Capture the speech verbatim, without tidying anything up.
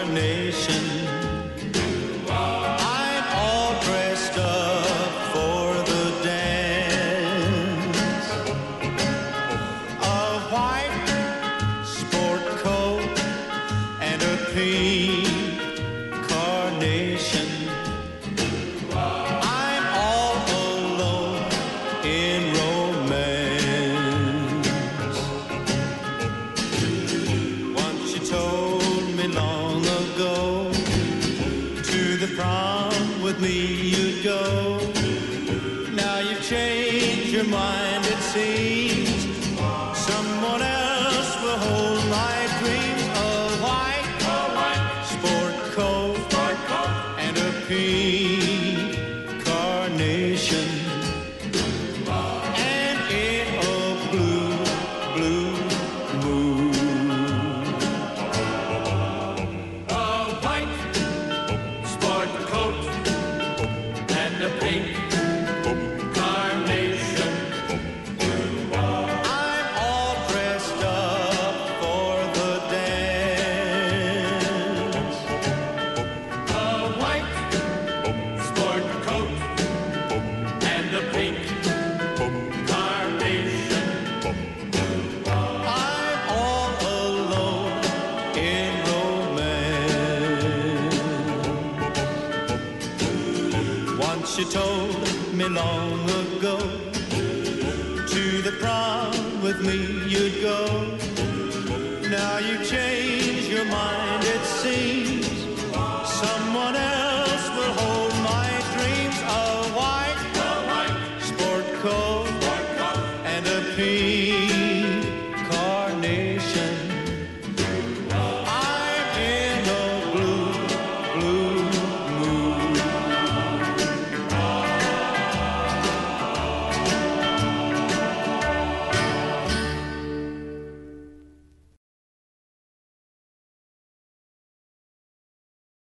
carnation. I'm all dressed up for the dance. A white sport coat and a pink carnation. I'm all alone in romance. Once you told me long ago, to the prom with me you'd go. Now you've changed your mind, it seems. Someone else will hold my dreams. A white, a white sport coat, sport coat and a pink carnation. And in a blue, blue moon. A white sport coat and a pink carnation. I'm all dressed up for the dance. A white sport coat and a pink carnation. I'm all alone in romance. Once you told me long ago, to the prom with me you'd go. Now you changed your mind.